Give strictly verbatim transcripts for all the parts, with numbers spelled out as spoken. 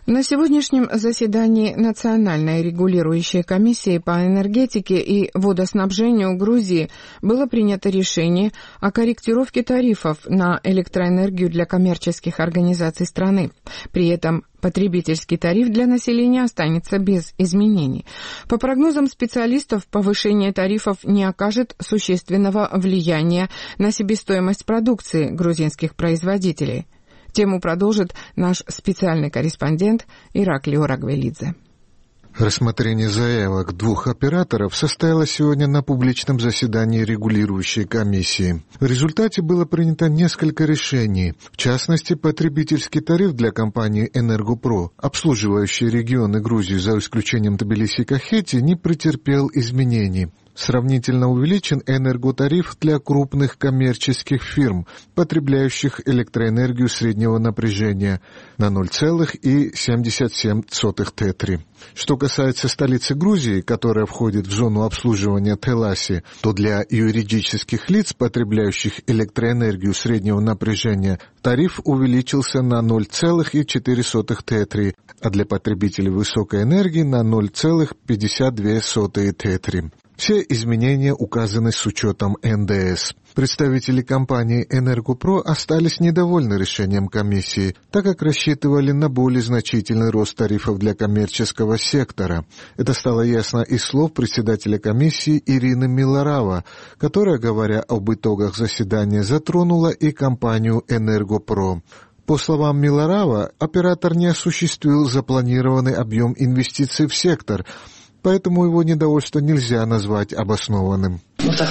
На сегодняшнем заседании Национальной регулирующей комиссии по энергетике и водоснабжению Грузии было принято решение о корректировке тарифов на электроэнергию для коммерческих организаций страны. При этом потребительский тариф для населения останется без изменений. По прогнозам специалистов, повышение тарифов не окажет существенного влияния на себестоимость продукции грузинских производителей. Тему продолжит наш специальный корреспондент Ираклио Рагвелидзе. Рассмотрение заявок двух операторов состоялось сегодня на публичном заседании регулирующей комиссии. В результате было принято несколько решений. В частности, потребительский тариф для компании «Энергопро», обслуживающей регионы Грузии за исключением Тбилиси и Кахети, не претерпел изменений. Сравнительно увеличен энерготариф для крупных коммерческих фирм, потребляющих электроэнергию среднего напряжения, на ноль целых семьдесят семь сотых тетри. Что касается столицы Грузии, которая входит в зону обслуживания Теласи, то для юридических лиц, потребляющих электроэнергию среднего напряжения, тариф увеличился на ноль целых четыре сотых тетри, а для потребителей высокой энергии на ноль целых пятьдесят две сотых тетри. Все изменения указаны с учетом эн дэ эс. Представители компании «Энергопро» остались недовольны решением комиссии, так как рассчитывали на более значительный рост тарифов для коммерческого сектора. Это стало ясно из слов председателя комиссии Ирины Милорава, которая, говоря об итогах заседания, затронула и компанию «Энергопро». По словам Милорава, оператор не осуществил запланированный объем инвестиций в сектор, поэтому его недовольство нельзя назвать обоснованным.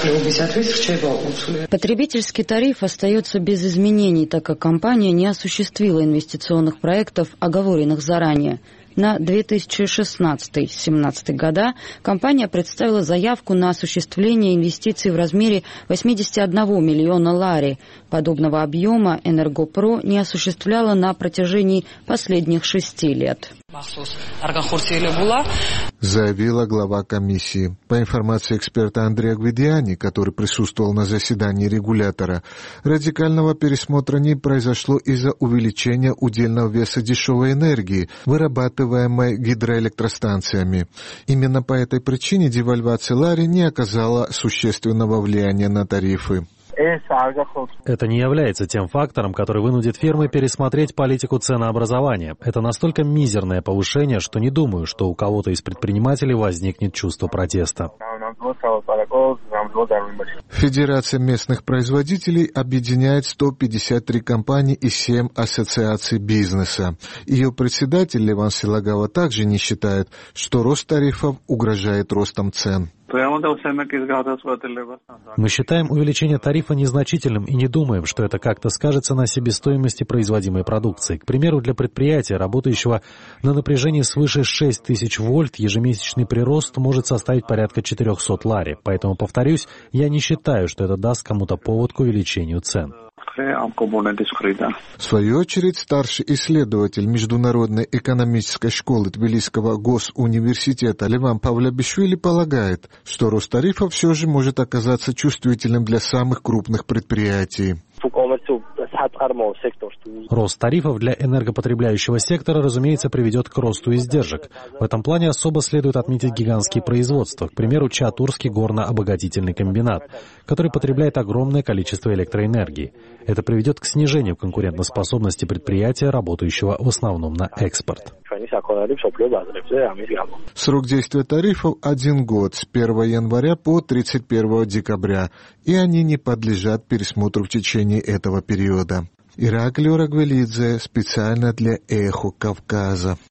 Потребительский тариф остается без изменений, так как компания не осуществила инвестиционных проектов, оговоренных заранее. На две тысячи шестнадцатый — две тысячи семнадцатый года компания представила заявку на осуществление инвестиций в размере восемьдесят один миллиона лари. Подобного объема «Энергопро» не осуществляла на протяжении последних шести лет. Заявила глава комиссии. По информации эксперта Андрея Гвидиани, который присутствовал на заседании регулятора, радикального пересмотра не произошло из-за увеличения удельного веса дешевой энергии, вырабатываемой гидроэлектростанциями. Именно по этой причине девальвация лари не оказала существенного влияния на тарифы. Это не является тем фактором, который вынудит фирмы пересмотреть политику ценообразования. Это настолько мизерное повышение, что не думаю, что у кого-то из предпринимателей возникнет чувство протеста. Федерация местных производителей объединяет сто пятьдесят три компании и семь ассоциаций бизнеса. Ее председатель Леван Силагава также не считает, что рост тарифов угрожает ростом цен. Мы считаем увеличение тарифа незначительным и не думаем, что это как-то скажется на себестоимости производимой продукции. К примеру, для предприятия, работающего на напряжении свыше шесть тысяч вольт, ежемесячный прирост может составить порядка четыреста лари. Поэтому, повторюсь, я не считаю, что это даст кому-то повод к увеличению цен. В свою очередь, старший исследователь Международной экономической школы Тбилисского госуниверситета Леван Павлябишвили полагает, что рост тарифов все же может оказаться чувствительным для самых крупных предприятий. Рост тарифов для энергопотребляющего сектора, разумеется, приведет к росту издержек. В этом плане особо следует отметить гигантские производства, к примеру, Чатурский горно-обогатительный комбинат, который потребляет огромное количество электроэнергии. Это приведет к снижению конкурентоспособности предприятия, работающего в основном на экспорт. Срок действия тарифов один год, с первого января по тридцать первого декабря, и они не подлежат пересмотру в течение этого периода. Ираклио Рагвелидзе специально для «Эхо Кавказа».